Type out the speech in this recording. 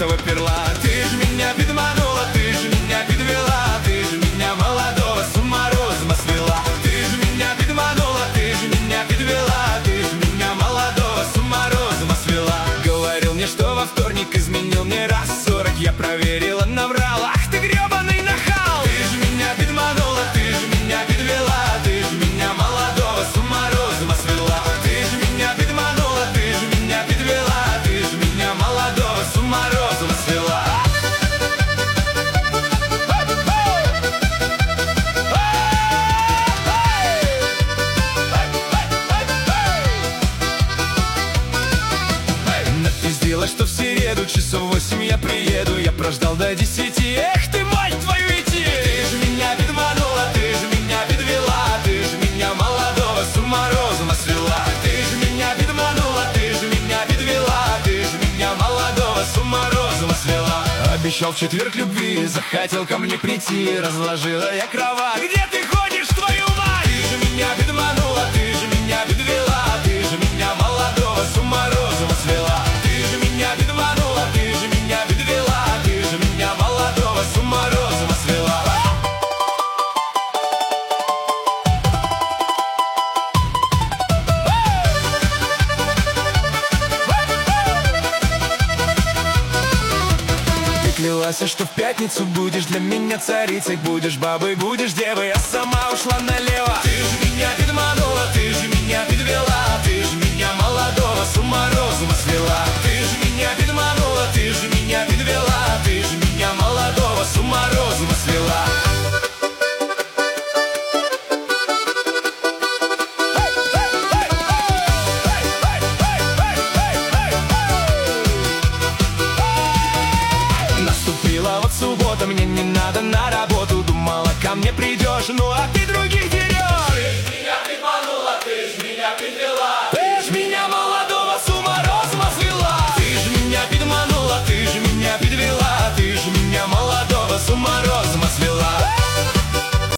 этого перла. Ты ж меня подманула, ты ж меня подвела, ты ж меня молодого с ума розума свела. Ты ж меня подманула, ты ж меня подвела, ты ж меня молодого с ума розума свела. Говорил мне, что во вторник изменил мне раз 40, я проверила, наврал. Ах ты гребаный нахал! Ты ж меня подманула, ты ж меня подвела, ты ж меня молодого с ума розума свела. Ты ж меня подманула, ты ж меня подвела, ты ж меня молодого с ума розума свела. Напиздила, что в среду часов 8 я приеду. Я прождал до 10. Эх ты, мать твою, идти! Ты ж меня подманула, ты ж меня подвела, ты ж меня молодого с ума розума свела. Ты ж меня подманула, ты ж меня подвела, ты ж меня молодого с ума розума свела. Обещал в четверг любви, захотел ко мне прийти. Разложила я кровать. Где ты ходишь, твою мать? Ты же меня подманула, ты же меня подвела, ты же меня молодого с ума розума свела. Ты же меня подманула, ты же меня подвела, ты же меня молодого с ума розума свела. Клялась, что в пятницу будешь для меня царицей. Будешь бабой, будешь девой, а сама ушла налево. Ты же меня подманула, ты же меня подвела, ты же меня молодого с ума розума свела. Ты же меня подманула, ты же меня подвела, ты же меня молодого с ума розума свела. Наступила вот суббота, мне не надо на работу. Думала, ко мне придешь, ну а ты других деревьев